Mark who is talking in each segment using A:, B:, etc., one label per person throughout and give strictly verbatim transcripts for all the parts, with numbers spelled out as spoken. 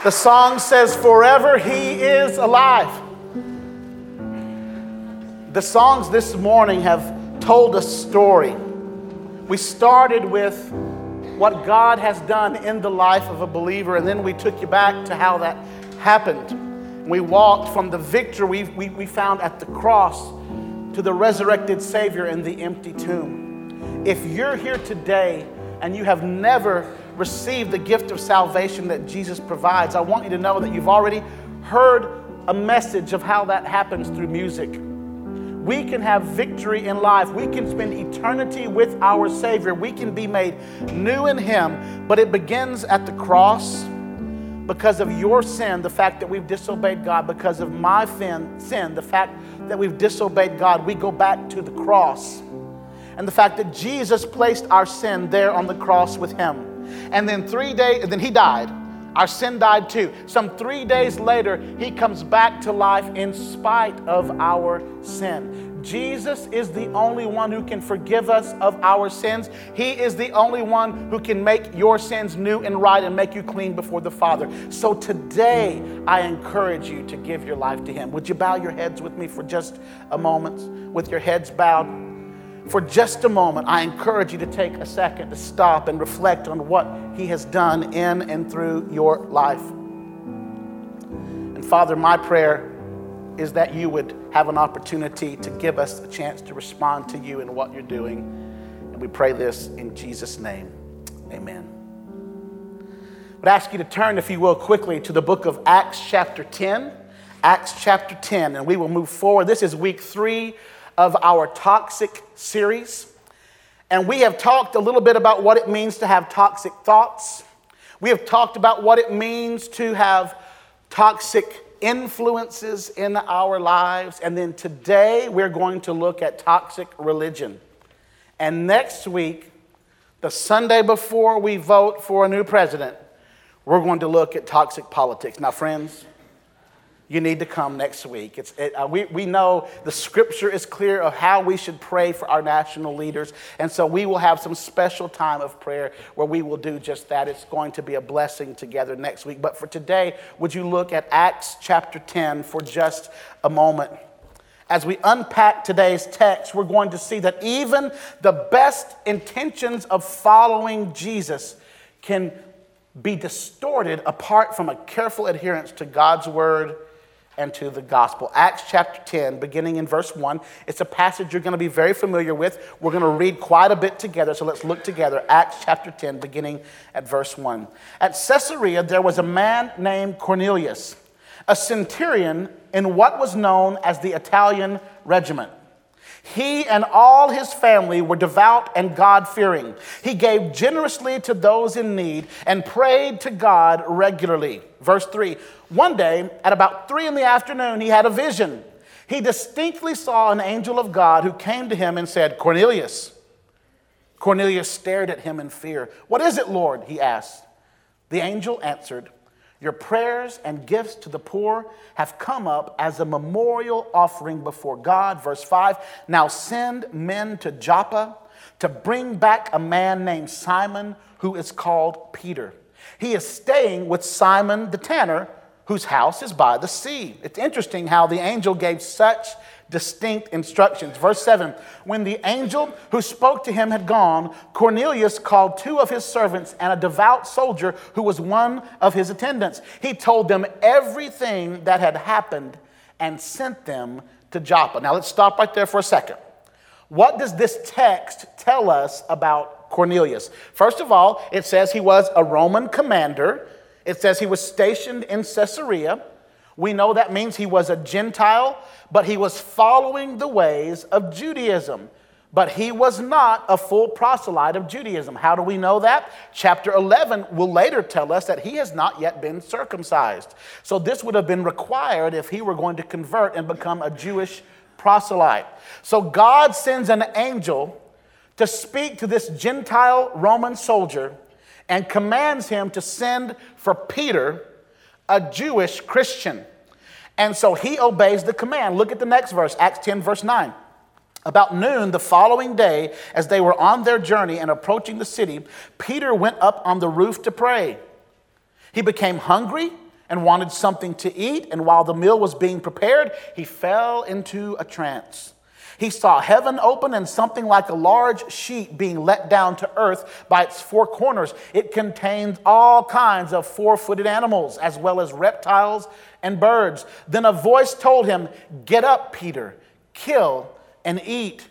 A: The song says, forever he is alive. The songs this morning have told a story. We started with what God has done in the life of a believer, and then we took you back to how that happened. We walked from the victory we, we, we found at the cross to the resurrected Savior in the empty tomb. If you're here today and you have never received the gift of salvation that Jesus provides, I want you to know that you've already heard a message of how that happens through music. We can have victory in life. We can spend eternity with our Savior. We can be made new in Him, but it begins at the cross because of your sin, the fact that we've disobeyed God, because of my sin, sin, the fact that we've disobeyed God. We go back to the cross and the fact that Jesus placed our sin there on the cross with Him. And then three days, and then He died. Our sin died too. Some three days later, He comes back to life in spite of our sin. Jesus is the only one who can forgive us of our sins. He is the only one who can make your sins new and right and make you clean before the Father. So today, I encourage you to give your life to Him. Would you bow your heads with me for just a moment? With your heads bowed. For just a moment, I encourage you to take a second to stop and reflect on what He has done in and through your life. And Father, my prayer is that you would have an opportunity to give us a chance to respond to you in what you're doing. And we pray this in Jesus' name. Amen. I would ask you to turn, if you will, quickly to the book of Acts chapter ten. Acts chapter ten, and we will move forward. This is week three of our toxic series. And we have talked a little bit about what it means to have toxic thoughts. We have talked about what it means to have toxic influences in our lives. And then today we're going to look at toxic religion. And next week, the Sunday before we vote for a new president, we're going to look at toxic politics. Now, friends, you need to come next week. It's, it, uh, we, we know the scripture is clear of how we should pray for our national leaders. And so we will have some special time of prayer where we will do just that. It's going to be a blessing together next week. But for today, would you look at Acts chapter ten for just a moment? As we unpack today's text, we're going to see that even the best intentions of following Jesus can be distorted apart from a careful adherence to God's word and to the gospel. Acts chapter ten, beginning in verse one. It's a passage you're going to be very familiar with. We're going to read quite a bit together, so let's look together. Acts chapter ten, beginning at verse one. At Caesarea, there was a man named Cornelius, a centurion in what was known as the Italian regiment. He and all his family were devout and God-fearing. He gave generously to those in need and prayed to God regularly. Verse three, one day at about three in the afternoon, he had a vision. He distinctly saw an angel of God who came to him and said, Cornelius. Cornelius stared at him in fear. What is it, Lord? He asked. The angel answered, your prayers and gifts to the poor have come up as a memorial offering before God. Verse five, now send men to Joppa to bring back a man named Simon who is called Peter. He is staying with Simon the tanner, whose house is by the sea. It's interesting how the angel gave such distinct instructions. Verse seven, when the angel who spoke to him had gone, Cornelius called two of his servants and a devout soldier who was one of his attendants. He told them everything that had happened and sent them to Joppa. Now let's stop right there for a second. What does this text tell us about Cornelius? First of all, it says he was a Roman commander. It says he was stationed in Caesarea. We know that means he was a Gentile, but he was following the ways of Judaism. But he was not a full proselyte of Judaism. How do we know that? Chapter eleven will later tell us that he has not yet been circumcised. So this would have been required if he were going to convert and become a Jewish proselyte. So God sends an angel to speak to this Gentile Roman soldier and commands him to send for Peter, a Jewish Christian. And so he obeys the command. Look at the next verse, Acts ten, verse nine. About noon the following day, as they were on their journey and approaching the city, Peter went up on the roof to pray. He became hungry and wanted something to eat. And while the meal was being prepared, he fell into a trance. He saw heaven open and something like a large sheet being let down to earth by its four corners. It contained all kinds of four-footed animals, as well as reptiles and birds. Then a voice told him, "Get up, Peter, kill and eat."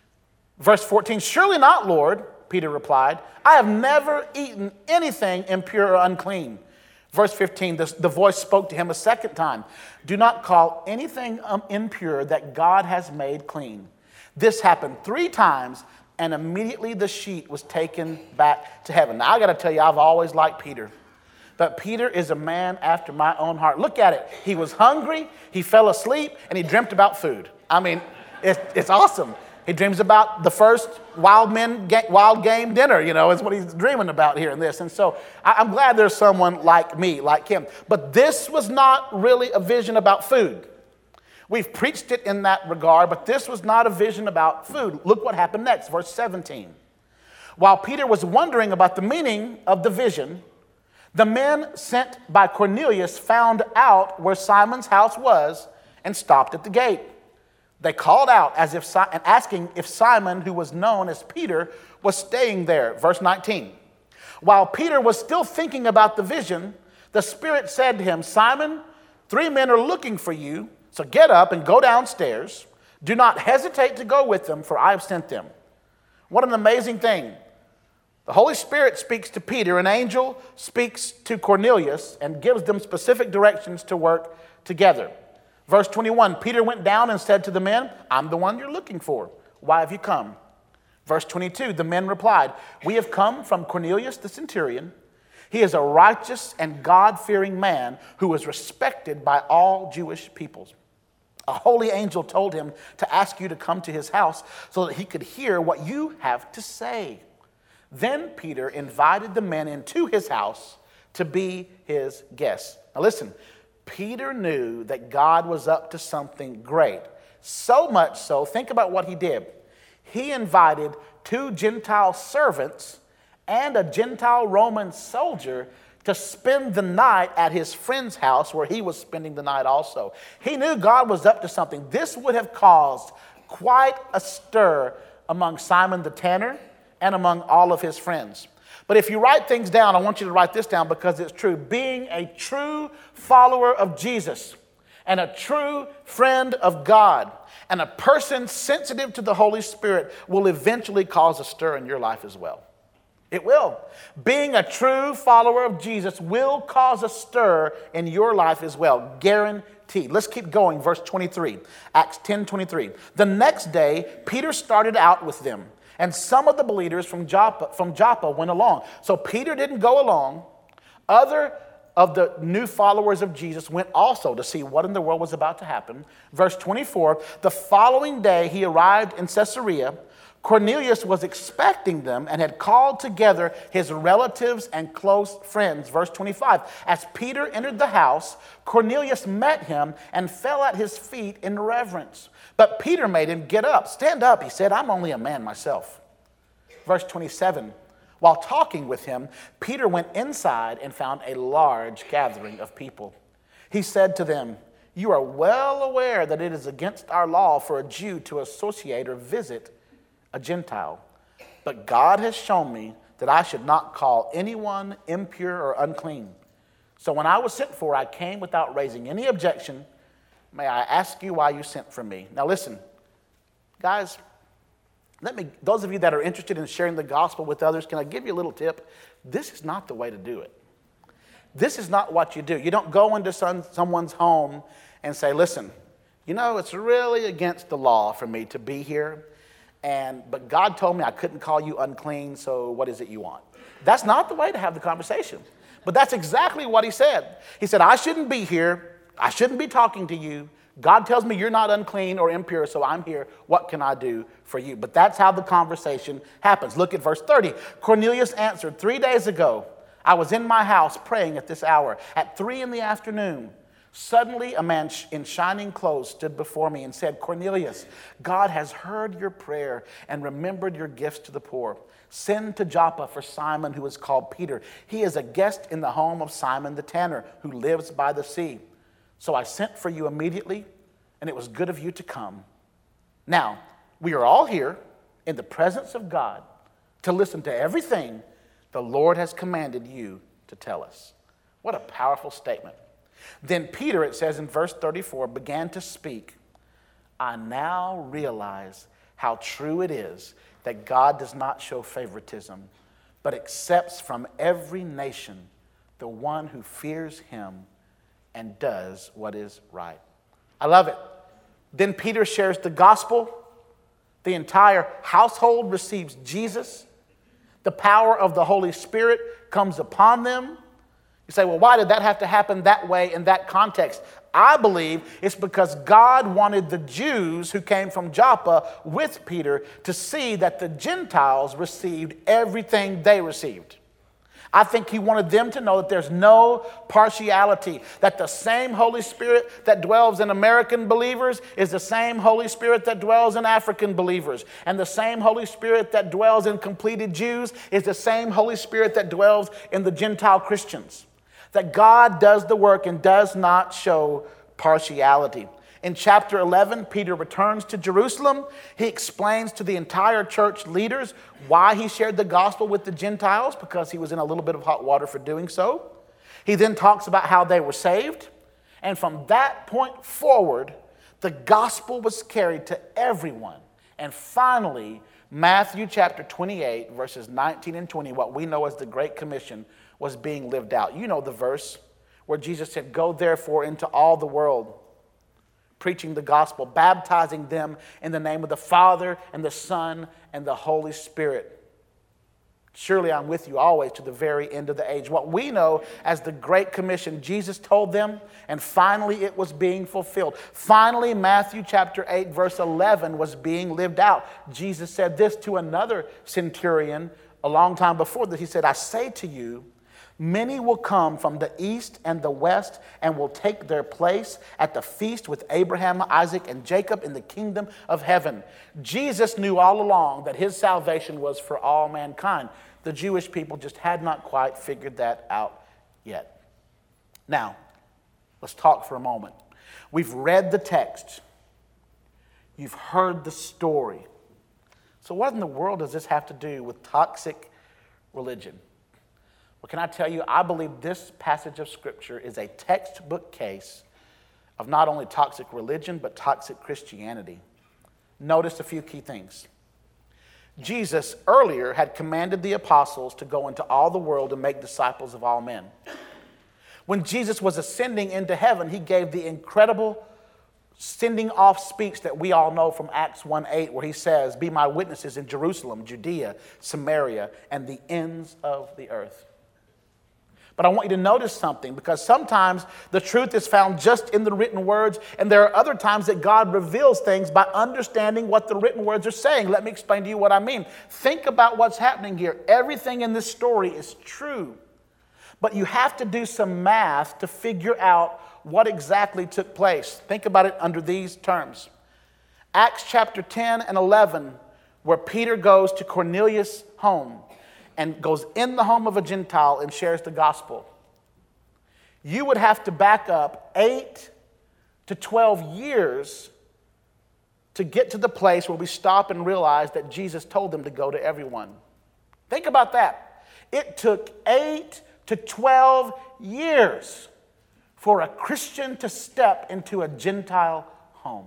A: Verse fourteen, "Surely not, Lord," Peter replied. "I have never eaten anything impure or unclean." Verse fifteen, the, the voice spoke to him a second time. "Do not call anything um, impure that God has made clean." This happened three times, and immediately the sheet was taken back to heaven. Now, I got to tell you, I've always liked Peter. But Peter is a man after my own heart. Look at it. He was hungry, he fell asleep, and he dreamt about food. I mean, it, it's awesome. He dreams about the first wild men, wild game dinner, you know, is what he's dreaming about here in this. And so I'm glad there's someone like me, like him. But this was not really a vision about food. We've preached it in that regard, but this was not a vision about food. Look what happened next, verse seventeen. While Peter was wondering about the meaning of the vision, the men sent by Cornelius found out where Simon's house was and stopped at the gate. They called out as if and asking if Simon, who was known as Peter, was staying there. Verse nineteen. While Peter was still thinking about the vision, the Spirit said to him, "Simon, three men are looking for you, so get up and go downstairs. Do not hesitate to go with them, for I have sent them." What an amazing thing. The Holy Spirit speaks to Peter, an angel speaks to Cornelius, and gives them specific directions to work together. Verse twenty-one, Peter went down and said to the men, "I'm the one you're looking for. Why have you come?" Verse twenty-two, the men replied, "We have come from Cornelius the centurion. He is a righteous and God-fearing man who is respected by all Jewish peoples. A holy angel told him to ask you to come to his house so that he could hear what you have to say." Then Peter invited the men into his house to be his guests. Now listen, Peter knew that God was up to something great. So much so, think about what he did. He invited two Gentile servants and a Gentile Roman soldier to spend the night at his friend's house where he was spending the night also. He knew God was up to something. This would have caused quite a stir among Simon the tanner and among all of his friends. But if you write things down, I want you to write this down because it's true. Being a true follower of Jesus and a true friend of God and a person sensitive to the Holy Spirit will eventually cause a stir in your life as well. It will. Being a true follower of Jesus will cause a stir in your life as well. Guaranteed. Let's keep going. Verse twenty-three. Acts ten twenty-three. The next day, Peter started out with them, and some of the believers from Joppa, from Joppa went along. So Peter didn't go along. Other of the new followers of Jesus went also to see what in the world was about to happen. Verse twenty-four. The following day, he arrived in Caesarea. Cornelius was expecting them and had called together his relatives and close friends. Verse twenty-five, as Peter entered the house, Cornelius met him and fell at his feet in reverence. But Peter made him get up. Stand up, he said, I'm only a man myself. Verse twenty-seven, while talking with him, Peter went inside and found a large gathering of people. He said to them, you are well aware that it is against our law for a Jew to associate or visit a Gentile. But God has shown me that I should not call anyone impure or unclean. So when I was sent for, I came without raising any objection. May I ask you why you sent for me? Now listen, guys, let me, those of you that are interested in sharing the gospel with others, can I give you a little tip? This is not the way to do it. This is not what you do. You don't go into some, someone's home and say, listen, you know, it's really against the law for me to be here. And but God told me I couldn't call you unclean, so what is it you want? That's not the way to have the conversation. But that's exactly what he said. He said, I shouldn't be here. I shouldn't be talking to you. God tells me you're not unclean or impure, so I'm here. What can I do for you? But that's how the conversation happens. Look at verse thirty. Cornelius answered, three days ago, I was in my house praying at this hour. At three in the afternoon, Suddenly, a man in shining clothes stood before me and said, 'Cornelius, God has heard your prayer and remembered your gifts to the poor. Send to Joppa for Simon, who is called Peter. He is a guest in the home of Simon the tanner, who lives by the sea.' So I sent for you immediately, and it was good of you to come. Now, we are all here in the presence of God to listen to everything the Lord has commanded you to tell us." What a powerful statement. Then Peter, it says in verse thirty-four, began to speak. "I now realize how true it is that God does not show favoritism, but accepts from every nation the one who fears him and does what is right." I love it. Then Peter shares the gospel. The entire household receives Jesus. The power of the Holy Spirit comes upon them. You say, well, why did that have to happen that way in that context? I believe it's because God wanted the Jews who came from Joppa with Peter to see that the Gentiles received everything they received. I think he wanted them to know that there's no partiality, that the same Holy Spirit that dwells in American believers is the same Holy Spirit that dwells in African believers. And the same Holy Spirit that dwells in completed Jews is the same Holy Spirit that dwells in the Gentile Christians. That God does the work and does not show partiality. In chapter eleven, Peter returns to Jerusalem. He explains to the entire church leaders why he shared the gospel with the Gentiles, because he was in a little bit of hot water for doing so. He then talks about how they were saved. And from that point forward, the gospel was carried to everyone. And finally, Matthew chapter twenty-eight, verses nineteen and twenty, what we know as the Great Commission, was being lived out. You know the verse where Jesus said, "Go therefore into all the world, preaching the gospel, baptizing them in the name of the Father and the Son and the Holy Spirit. Surely I'm with you always to the very end of the age." What we know as the Great Commission, Jesus told them, and finally it was being fulfilled. Finally, Matthew chapter eight, verse eleven was being lived out. Jesus said this to another centurion a long time before that. He said, "I say to you, many will come from the east and the west and will take their place at the feast with Abraham, Isaac, and Jacob in the kingdom of heaven." Jesus knew all along that his salvation was for all mankind. The Jewish people just had not quite figured that out yet. Now, let's talk for a moment. We've read the text. You've heard the story. So what in the world does this have to do with toxic religion? Well, can I tell you, I believe this passage of Scripture is a textbook case of not only toxic religion, but toxic Christianity. Notice a few key things. Jesus earlier had commanded the apostles to go into all the world and make disciples of all men. When Jesus was ascending into heaven, he gave the incredible sending off speech that we all know from Acts one eight, where he says, "Be my witnesses in Jerusalem, Judea, Samaria, and the ends of the earth." But I want you to notice something, because sometimes the truth is found just in the written words, and there are other times that God reveals things by understanding what the written words are saying. Let me explain to you what I mean. Think about what's happening here. Everything in this story is true, but you have to do some math to figure out what exactly took place. Think about it under these terms. Acts chapter ten and eleven, where Peter goes to Cornelius' home and goes in the home of a Gentile and shares the gospel. You would have to back up eight to twelve years to get to the place where we stop and realize that Jesus told them to go to everyone. Think about that. It took eight to twelve years for a Christian to step into a Gentile home.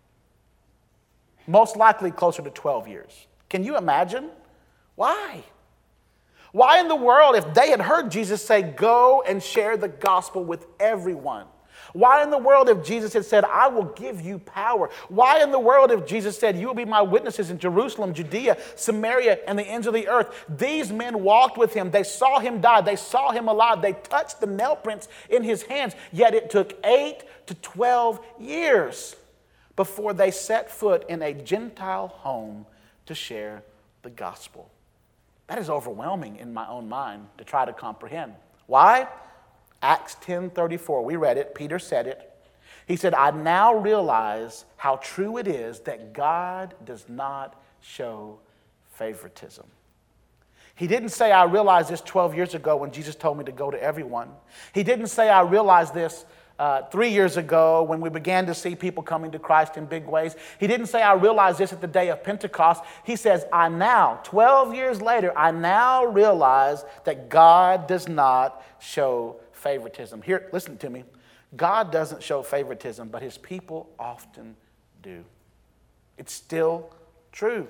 A: Most likely closer to twelve years. Can you imagine? Why? Why in the world, if they had heard Jesus say, "Go and share the gospel with everyone"? Why in the world if Jesus had said, "I will give you power"? Why in the world if Jesus said, "You will be my witnesses in Jerusalem, Judea, Samaria, and the ends of the earth"? These men walked with him. They saw him die. They saw him alive. They touched the nail prints in his hands. Yet it took eight to twelve years before they set foot in a Gentile home to share the gospel. That is overwhelming in my own mind to try to comprehend. Why? Acts ten thirty-four, we read it, Peter said it. He said, I now realize how true it is that God does not show favoritism. He didn't say, I realized this twelve years ago when Jesus told me to go to everyone. He didn't say, I realized this uh, three years ago when we began to see people coming to Christ in big ways. He didn't say, I realized this at the day of Pentecost. He says, I now, twelve years later, I now realize that God does not show favoritism. Here, listen to me. God doesn't show favoritism, but his people often do. It's still true.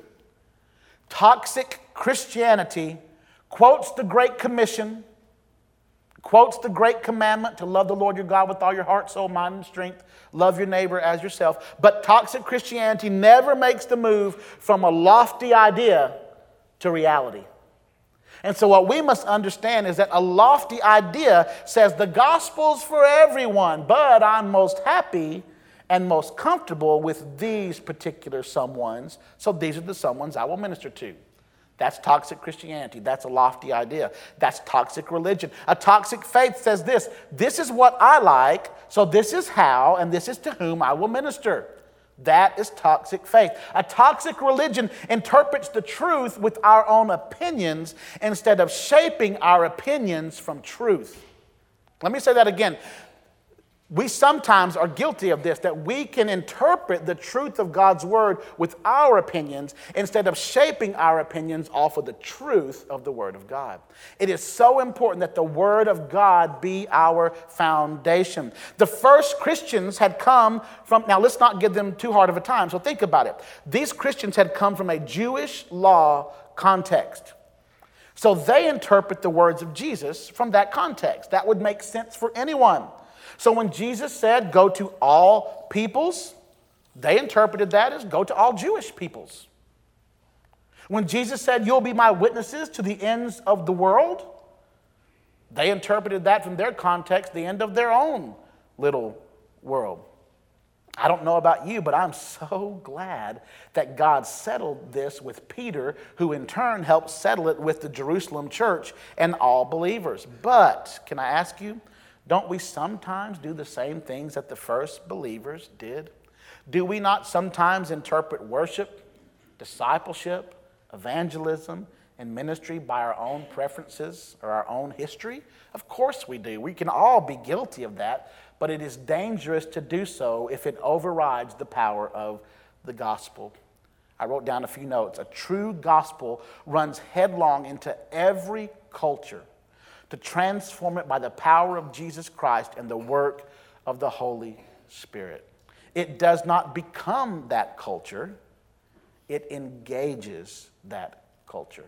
A: Toxic Christianity quotes the Great Commission, quotes the Great Commandment to love the Lord your God with all your heart, soul, mind, and strength. Love your neighbor as yourself. But toxic Christianity never makes the move from a lofty idea to reality. And so what we must understand is that a lofty idea says the gospel's for everyone, but I'm most happy and most comfortable with these particular someones, so these are the someones I will minister to. That's toxic Christianity. That's a lofty idea. That's toxic religion. A toxic faith says this, this is what I like, so this is how, and this is to whom I will minister. That is toxic faith. A toxic religion interprets the truth with our own opinions instead of shaping our opinions from truth. Let me say that again. We sometimes are guilty of this, that we can interpret the truth of God's word with our opinions instead of shaping our opinions off of the truth of the word of God. It is so important that the word of God be our foundation. The first Christians had come from, now let's not give them too hard of a time, so think about it. These Christians had come from a Jewish law context. So they interpret the words of Jesus from that context. That would make sense for anyone. So when Jesus said, go to all peoples, they interpreted that as go to all Jewish peoples. When Jesus said, you'll be my witnesses to the ends of the world, they interpreted that from their context, the end of their own little world. I don't know about you, but I'm so glad that God settled this with Peter, who in turn helped settle it with the Jerusalem church and all believers. But can I ask you, don't we sometimes do the same things that the first believers did? Do we not sometimes interpret worship, discipleship, evangelism, and ministry by our own preferences or our own history? Of course we do. We can all be guilty of that, but it is dangerous to do so if it overrides the power of the gospel. I wrote down a few notes. A true gospel runs headlong into every culture to transform it by the power of Jesus Christ and the work of the Holy Spirit. It does not become that culture. It engages that culture.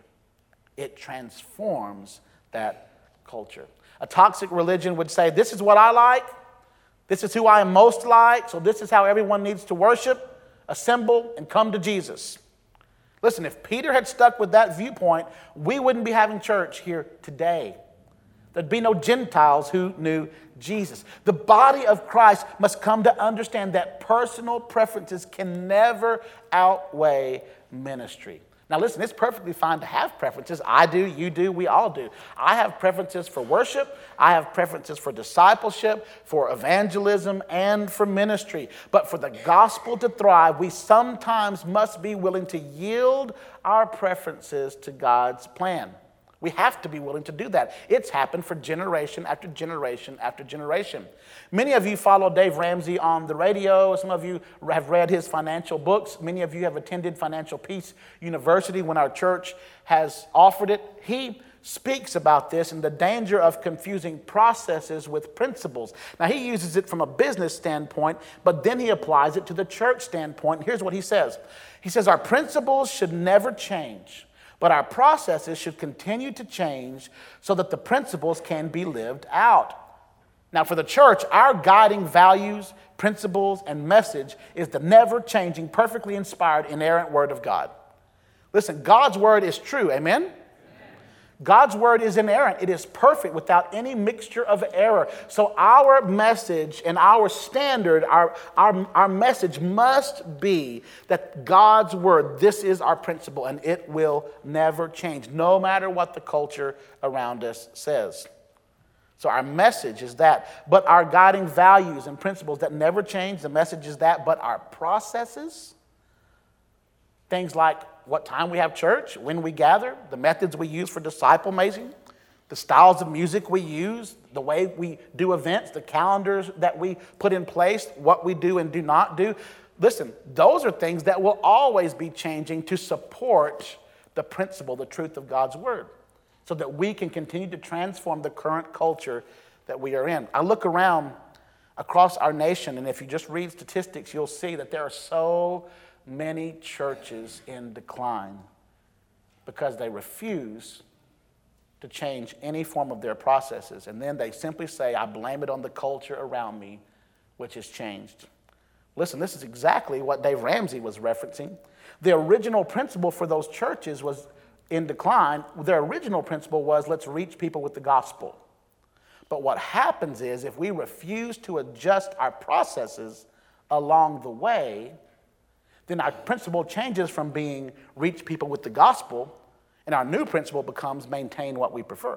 A: It transforms that culture. A toxic religion would say, this is what I like. This is who I am most like. So this is how everyone needs to worship, assemble, and come to Jesus. Listen, if Peter had stuck with that viewpoint, we wouldn't be having church here today. There'd be no Gentiles who knew Jesus. The body of Christ must come to understand that personal preferences can never outweigh ministry. Now listen, it's perfectly fine to have preferences. I do, you do, we all do. I have preferences for worship. I have preferences for discipleship, for evangelism, and for ministry. But for the gospel to thrive, we sometimes must be willing to yield our preferences to God's plan. We have to be willing to do that. It's happened for generation after generation after generation. Many of you follow Dave Ramsey on the radio. Some of you have read his financial books. Many of you have attended Financial Peace University when our church has offered it. He speaks about this and the danger of confusing processes with principles. Now, he uses it from a business standpoint, but then he applies it to the church standpoint. Here's what he says. He says, our principles should never change, but our processes should continue to change so that the principles can be lived out. Now, for the church, our guiding values, principles, and message is the never-changing, perfectly inspired, inerrant Word of God. Listen, God's Word is true, amen? Amen? God's Word is inerrant. It is perfect without any mixture of error. So our message and our standard, our, our, our message must be that God's Word, this is our principle, and it will never change, no matter what the culture around us says. So our message is that, but our guiding values and principles that never change, the message is that, but our processes, things like what time we have church, when we gather, the methods we use for disciple making, the styles of music we use, the way we do events, the calendars that we put in place, what we do and do not do. Listen, those are things that will always be changing to support the principle, the truth of God's word, so that we can continue to transform the current culture that we are in. I look around across our nation, and if you just read statistics, you'll see that there are so many churches in decline because they refuse to change any form of their processes. And then they simply say, I blame it on the culture around me, which has changed. Listen, this is exactly what Dave Ramsey was referencing. The original principle for those churches was in decline. Their original principle was, let's reach people with the gospel. But what happens is, if we refuse to adjust our processes along the way, then our principle changes from being reach people with the gospel, and our new principle becomes maintain what we prefer.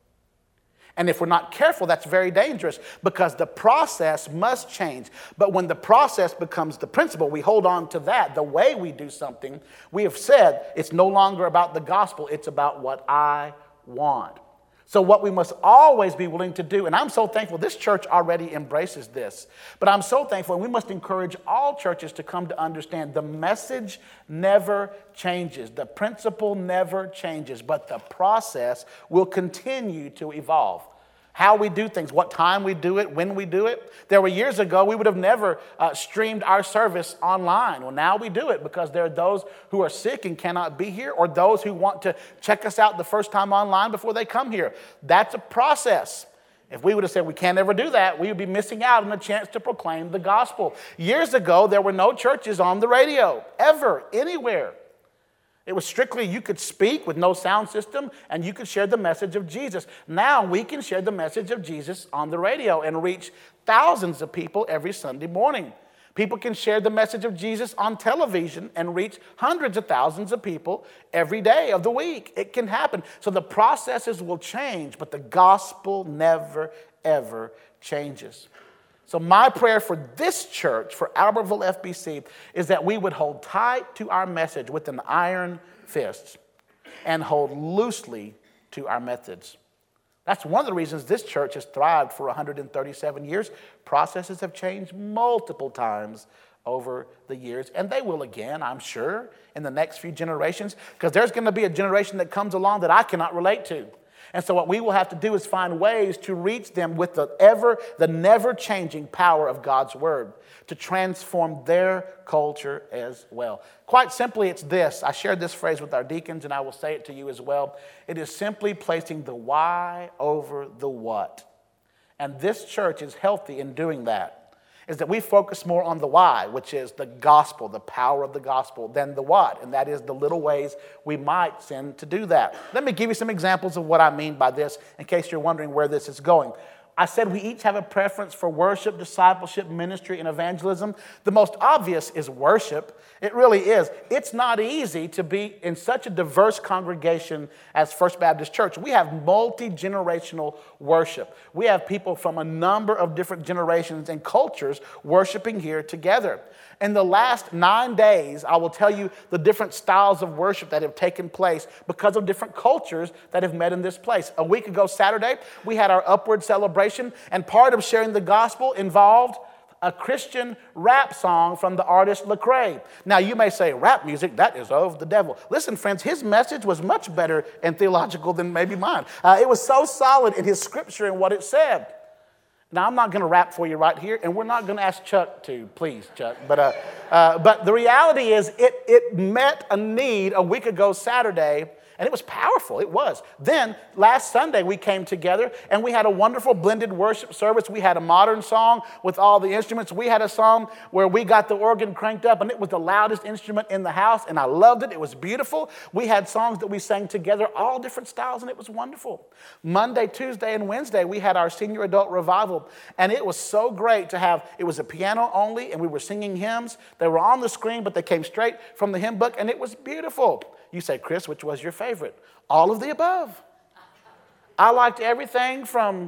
A: And if we're not careful, that's very dangerous, because the process must change. But when the process becomes the principle, we hold on to that. The way we do something, we have said it's no longer about the gospel, it's about what I want. So what we must always be willing to do, and I'm so thankful this church already embraces this, but I'm so thankful, and we must encourage all churches to come to understand the message never changes. The principle never changes, but the process will continue to evolve. How we do things, what time we do it, when we do it. There were years ago, we would have never uh, streamed our service online. Well, now we do it because there are those who are sick and cannot be here, or those who want to check us out the first time online before they come here. That's a process. If we would have said we can't ever do that, we would be missing out on the chance to proclaim the gospel. Years ago, there were no churches on the radio, ever, anywhere. It was strictly you could speak with no sound system and you could share the message of Jesus. Now we can share the message of Jesus on the radio and reach thousands of people every Sunday morning. People can share the message of Jesus on television and reach hundreds of thousands of people every day of the week. It can happen. So the processes will change, but the gospel never, ever changes. So my prayer for this church, for Albertville F B C, is that we would hold tight to our message with an iron fist and hold loosely to our methods. That's one of the reasons this church has thrived for one hundred thirty-seven years. Processes have changed multiple times over the years, and they will again, I'm sure, in the next few generations, because there's going to be a generation that comes along that I cannot relate to. And so what we will have to do is find ways to reach them with the ever, the never-changing power of God's word to transform their culture as well. Quite simply, it's this. I shared this phrase with our deacons, and I will say it to you as well. It is simply placing the why over the what. And this church is healthy in doing that. Is that we focus more on the why, which is the gospel, the power of the gospel, than the what, and that is the little ways we might sin to do that. Let me give you some examples of what I mean by this, in case you're wondering where this is going. I said we each have a preference for worship, discipleship, ministry, and evangelism. The most obvious is worship. It really is. It's not easy to be in such a diverse congregation as First Baptist Church. We have multi-generational worship. We have people from a number of different generations and cultures worshiping here together. In the last nine days, I will tell you the different styles of worship that have taken place because of different cultures that have met in this place. A week ago, Saturday, we had our Upward celebration, and part of sharing the gospel involved a Christian rap song from the artist Lecrae. Now, you may say, rap music, that is of the devil. Listen, friends, his message was much better and theological than maybe mine. Uh, it was so solid in his scripture and what it said. Now, I'm not going to rap for you right here, and we're not going to ask Chuck to, please, Chuck. But uh, uh, but the reality is it, it met a need a week ago Saturday, and it was powerful. It was. Then, last Sunday, we came together, and we had a wonderful blended worship service. We had a modern song with all the instruments. We had a song where we got the organ cranked up, and it was the loudest instrument in the house, and I loved it. It was beautiful. We had songs that we sang together, all different styles, and it was wonderful. Monday, Tuesday, and Wednesday, we had our senior adult revival, and it was so great to have, it was a piano only, and we were singing hymns. They were on the screen, but they came straight from the hymn book, and it was beautiful. You say, Chris, which was your favorite? All of the above. I liked everything from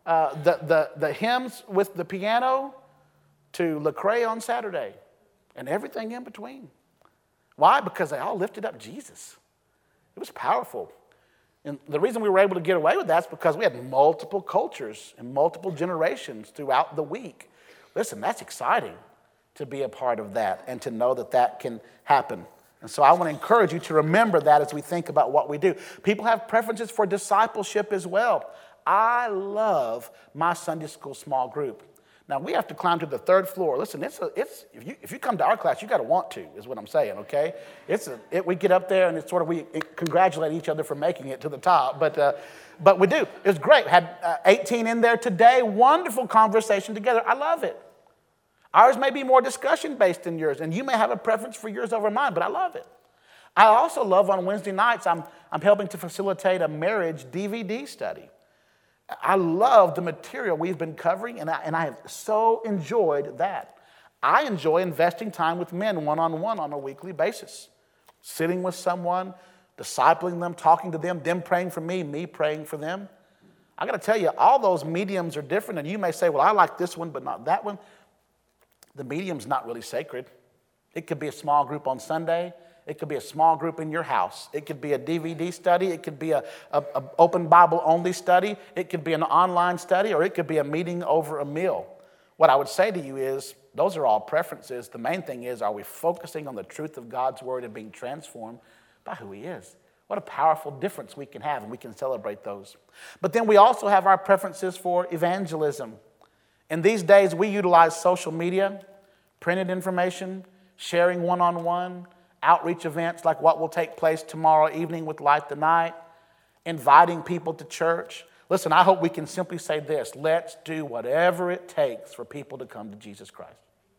A: uh, the, the, the hymns with the piano to Lecrae on Saturday and everything in between. Why? Because they all lifted up Jesus. It was powerful. And the reason we were able to get away with that is because we had multiple cultures and multiple generations throughout the week. Listen, that's exciting to be a part of that and to know that that can happen. And so I want to encourage you to remember that as we think about what we do. People have preferences for discipleship as well. I love my Sunday school small group. Now, we have to climb to the third floor. Listen, it's a, it's if you if you come to our class, you got to want to, is what I'm saying, okay? It's a, it, we get up there and it's sort of, we congratulate each other for making it to the top, but uh, but we do. It's great. Had uh, eighteen in there today. Wonderful conversation together. I love it. Ours may be more discussion-based than yours, and you may have a preference for yours over mine, but I love it. I also love on Wednesday nights, I'm I'm helping to facilitate a marriage D V D study. I love the material we've been covering, and I, and I have so enjoyed that. I enjoy investing time with men one-on-one on a weekly basis, sitting with someone, discipling them, talking to them, them praying for me, me praying for them. I got to tell you, all those mediums are different, and you may say, well, I like this one, but not that one. The medium's not really sacred. It could be a small group on Sunday. It could be a small group in your house. It could be a D V D study. It could be a, a, a open Bible only study. It could be an online study, or it could be a meeting over a meal. What I would say to you is, those are all preferences. The main thing is, are we focusing on the truth of God's word and being transformed by who he is? What a powerful difference we can have, and we can celebrate those. But then we also have our preferences for evangelism. In these days, we utilize social media, printed information, sharing one-on-one, outreach events like what will take place tomorrow evening with Light the Night, inviting people to church. Listen, I hope we can simply say this: let's do whatever it takes for people to come to Jesus Christ.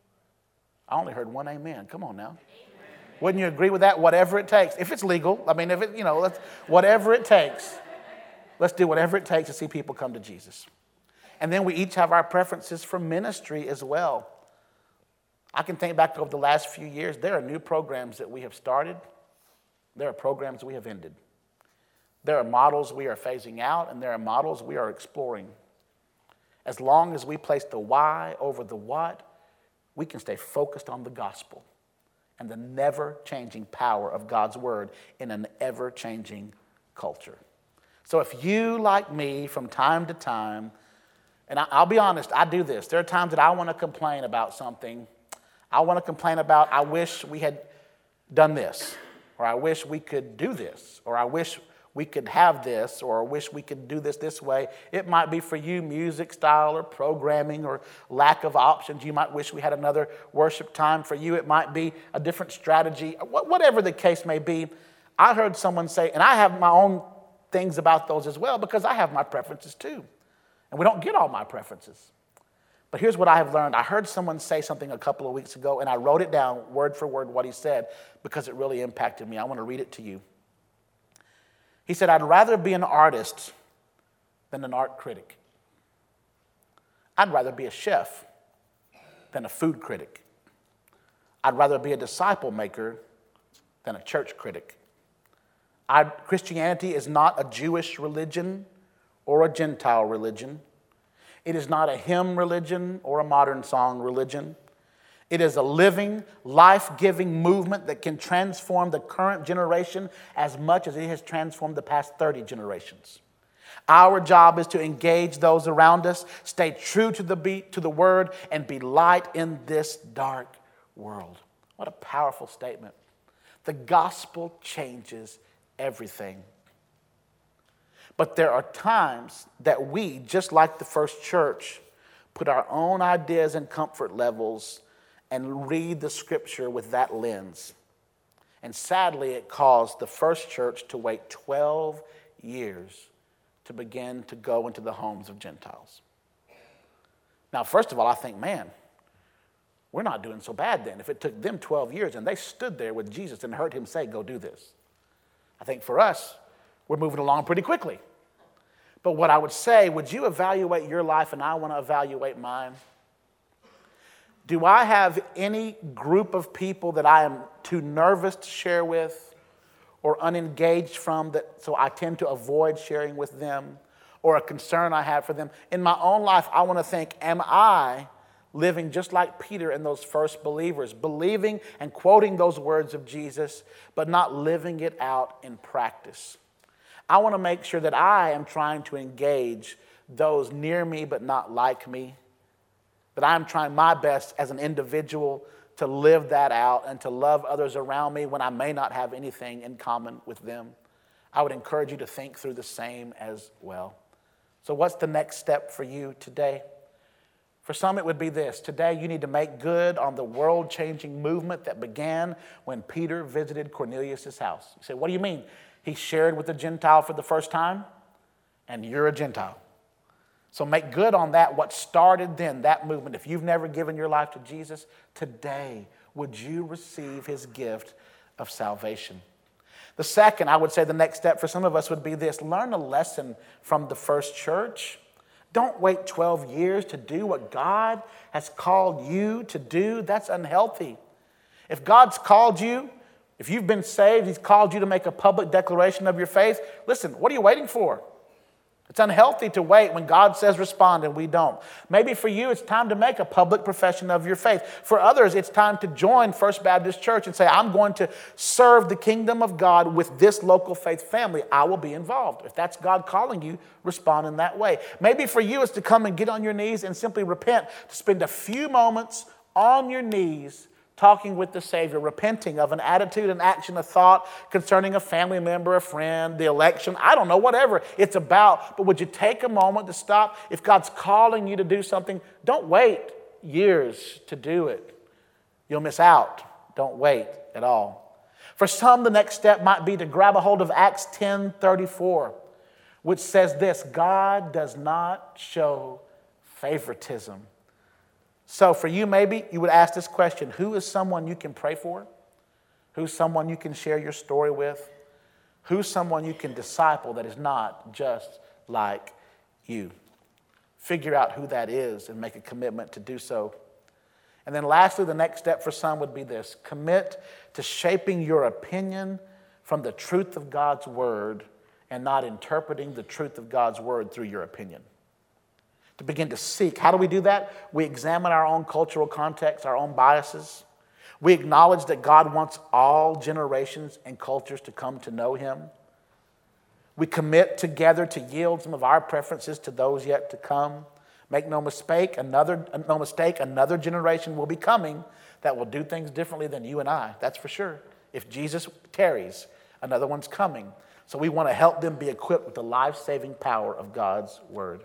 A: I only heard one amen. Come on now. Amen. Wouldn't you agree with that? Whatever it takes. If it's legal, I mean, if it, you know, let's, whatever it takes, let's do whatever it takes to see people come to Jesus. And then we each have our preferences for ministry as well. I can think back over the last few years. There are new programs that we have started. There are programs we have ended. There are models we are phasing out, and there are models we are exploring. As long as we place the why over the what, we can stay focused on the gospel and the never-changing power of God's word in an ever-changing culture. So if you, like me, from time to time, and I'll be honest, I do this. There are times that I want to complain about something. I want to complain about, I wish we had done this, or I wish we could do this, or I wish we could have this, or I wish we could do this this way. It might be for you music style or programming or lack of options. You might wish we had another worship time. For you, it might be a different strategy. Whatever the case may be, I heard someone say, and I have my own things about those as well, because I have my preferences too. And we don't get all my preferences. But here's what I have learned. I heard someone say something a couple of weeks ago, and I wrote it down word for word what he said because it really impacted me. I want to read it to you. He said, I'd rather be an artist than an art critic. I'd rather be a chef than a food critic. I'd rather be a disciple maker than a church critic. I, Christianity is not a Jewish religion or a Gentile religion. It is not a hymn religion or a modern song religion. It is a living, life-giving movement that can transform the current generation as much as it has transformed the past thirty generations. Our job is to engage those around us, stay true to the beat, to the word, and be light in this dark world. What a powerful statement. The gospel changes everything. But there are times that we, just like the first church, put our own ideas and comfort levels and read the scripture with that lens. And sadly, it caused the first church to wait twelve years to begin to go into the homes of Gentiles. Now, first of all, I think, man, we're not doing so bad then. If it took them twelve years and they stood there with Jesus and heard him say, go do this. I think for us, we're moving along pretty quickly. But what I would say, would you evaluate your life and I want to evaluate mine? Do I have any group of people that I am too nervous to share with or unengaged from, that so I tend to avoid sharing with them? or a concern I have for them. In my own life, I want to think, am I living just like Peter and those first believers, believing and quoting those words of Jesus, but not living it out in practice? I want to make sure that I am trying to engage those near me but not like me, that I'm trying my best as an individual to live that out and to love others around me when I may not have anything in common with them. I would encourage you to think through the same as well. So what's the next step for you today? For some, it would be this. Today, you need to make good on the world-changing movement that began when Peter visited Cornelius' house. You say, what do you mean? He shared with a Gentile for the first time, and you're a Gentile. So make good on that, what started then, that movement. If you've never given your life to Jesus, today, would you receive his gift of salvation? The second, I would say the next step for some of us would be this. Learn a lesson from the first church. Don't wait twelve years to do what God has called you to do. That's unhealthy. If God's called you, if you've been saved, he's called you to make a public declaration of your faith, listen, what are you waiting for? It's unhealthy to wait when God says respond and we don't. Maybe for you, it's time to make a public profession of your faith. For others, it's time to join First Baptist Church and say, I'm going to serve the kingdom of God with this local faith family. I will be involved. If that's God calling you, respond in that way. Maybe for you, it's to come and get on your knees and simply repent, to spend a few moments on your knees talking with the Savior, repenting of an attitude, an action, a thought concerning a family member, a friend, the election, I don't know, whatever it's about. But would you take a moment to stop? If God's calling you to do something, don't wait years to do it. You'll miss out. Don't wait at all. For some, the next step might be to grab a hold of Acts ten thirty-four, which says this, God does not show favoritism. So for you, maybe you would ask this question, who is someone you can pray for? Who's someone you can share your story with? Who's someone you can disciple that is not just like you? Figure out who that is and make a commitment to do so. And then lastly, the next step for some would be this. Commit to shaping your opinion from the truth of God's word and not interpreting the truth of God's word through your opinion. To begin to seek. How do we do that? We examine our own cultural context, our own biases. We acknowledge that God wants all generations and cultures to come to know him. We commit together to yield some of our preferences to those yet to come. Make no mistake, another, no mistake, another generation will be coming that will do things differently than you and I. That's for sure. If Jesus tarries, another one's coming. So we want to help them be equipped with the life-saving power of God's word.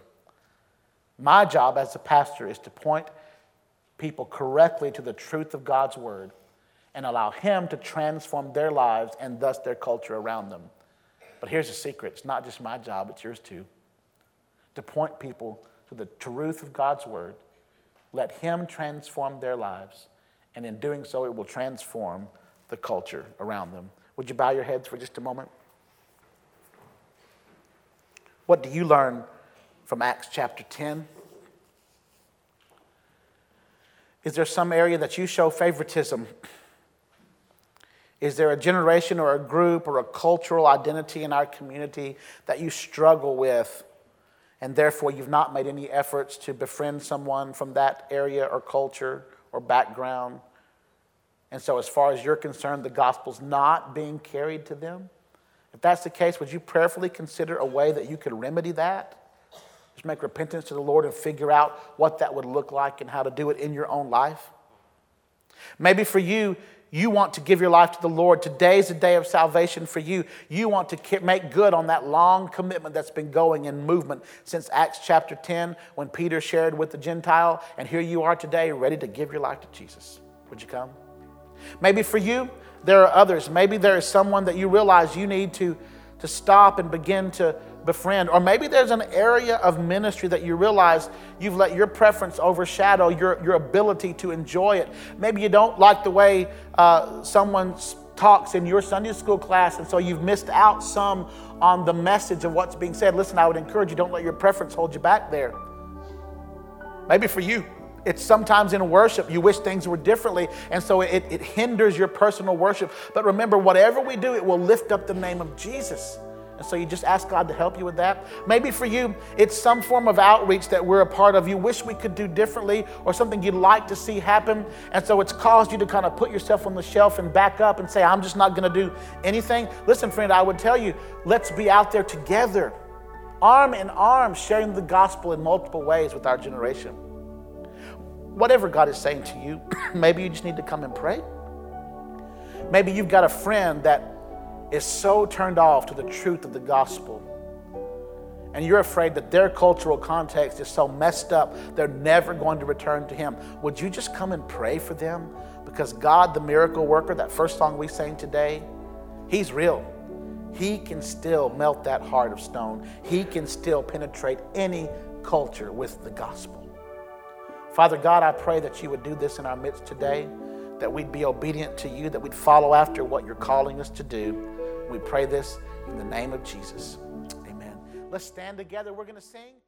A: My job as a pastor is to point people correctly to the truth of God's word and allow him to transform their lives and thus their culture around them. But here's the secret. It's not just my job, it's yours too. To point people to the truth of God's word, let him transform their lives, and in doing so, it will transform the culture around them. Would you bow your heads for just a moment? What do you learn from Acts chapter ten? Is there some area that you show favoritism? Is there a generation or a group or a cultural identity in our community that you struggle with, and therefore you've not made any efforts to befriend someone from that area or culture or background? And so as far as you're concerned, the gospel's not being carried to them? If that's the case, would you prayerfully consider a way that you could remedy that? Just make repentance to the Lord and figure out what that would look like and how to do it in your own life. Maybe for you, you want to give your life to the Lord. Today's a day of salvation for you. You want to make good on that long commitment that's been going in movement since Acts chapter ten when Peter shared with the Gentile. And here you are today ready to give your life to Jesus. Would you come? Maybe for you, there are others. Maybe there is someone that you realize you need to, to stop and begin to befriend. Or maybe there's an area of ministry that you realize you've let your preference overshadow your, your ability to enjoy it. Maybe you don't like the way uh, someone talks in your Sunday school class, and so you've missed out some on the message of what's being said. Listen, I would encourage you, don't let your preference hold you back there. Maybe for you, it's sometimes in worship, you wish things were differently, and so it, it hinders your personal worship. But remember, whatever we do, it will lift up the name of Jesus. And so you just ask God to help you with that. Maybe for you, it's some form of outreach that we're a part of. You wish we could do differently, or something you'd like to see happen. And so it's caused you to kind of put yourself on the shelf and back up and say, I'm just not going to do anything. Listen, friend, I would tell you, let's be out there together, arm in arm, sharing the gospel in multiple ways with our generation. Whatever God is saying to you, maybe you just need to come and pray. Maybe you've got a friend that is so turned off to the truth of the gospel, and you're afraid that their cultural context is so messed up, they're never going to return to Him. Would you just come and pray for them? Because God, the miracle worker, that first song we sang today, He's real. He can still melt that heart of stone. He can still penetrate any culture with the gospel. Father God, I pray that you would do this in our midst today, that we'd be obedient to you, that we'd follow after what you're calling us to do. We pray this in the name of Jesus. Amen. Let's stand together. We're going to sing.